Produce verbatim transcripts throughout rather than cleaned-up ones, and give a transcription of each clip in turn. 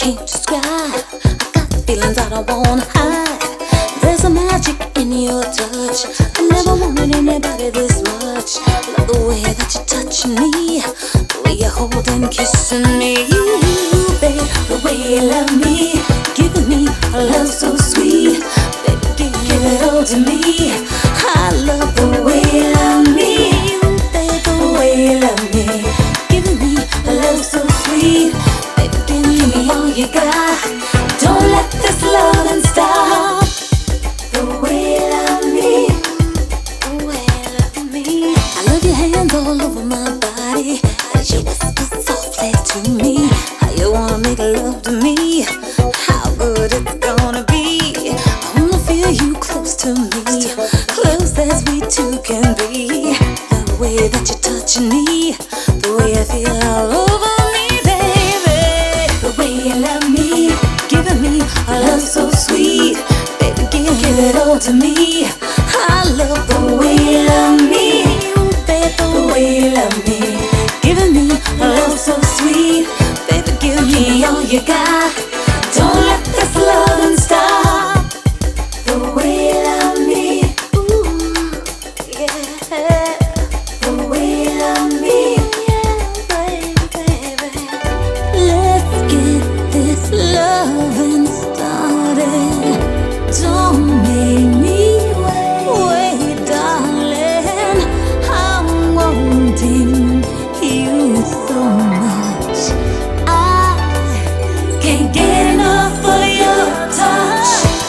can't describe. I got feelings I don't wanna hide. There's a magic in your touch. I never wanted anybody this much. Love the way that you're touching me, the way you're holding, kissing me, babe. The way you love me, giving me a love so sweet, baby, give, give it all to me. I love the way you love me, baby, the way you love me, giving me a love so sweet, baby, give, give me all you got. Don't let this loving stop. The way you love me, the way you love me. I love your hands all over my body, as you whisper softly to me. How you wanna make love to me, how good it's gonna be. I wanna feel you close to me, close as we two can be. The way that you're touching me, the way I feel all over me, baby. The way you love me, giving me a love so sweet, baby, give, give it all to me. I love the way you love me, baby, the way you love me, giving me a love so sweet, baby, give me all you got. Don't let this loving stop. The way you love me, ooh, yeah. The way you love me, yeah, baby, baby. Let's get this loving started. Don't make me wait, wait, darling. I'm wanting you so much. I can't get enough of your touch.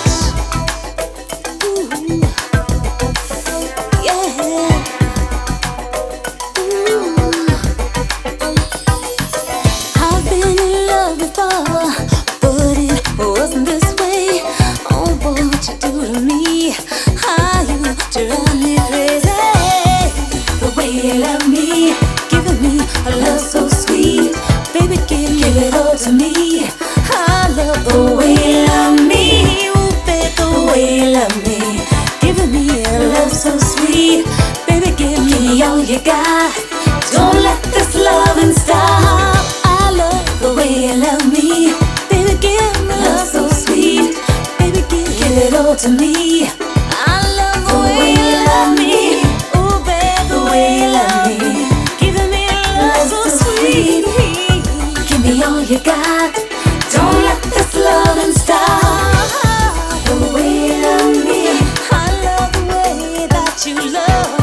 Ooh, yeah. Ooh. I've been in love before, but it wasn't this way. Oh, what you do to me, how you drive me crazy. The way you love me, giving me a love so sweet, baby, give, give it all to me. I love the way you love me, ooh, baby, the way you love me, giving me a love so sweet, baby, give me all you got. Don't let this loving stop. I love the way you love me, baby, give me love so sweet, baby, give, give it all to me. I love the way you love me, ooh, baby, the way you love me, giving me love so sweet, give me all you got. Don't let this loving stop. The way you love me, I love the way that you love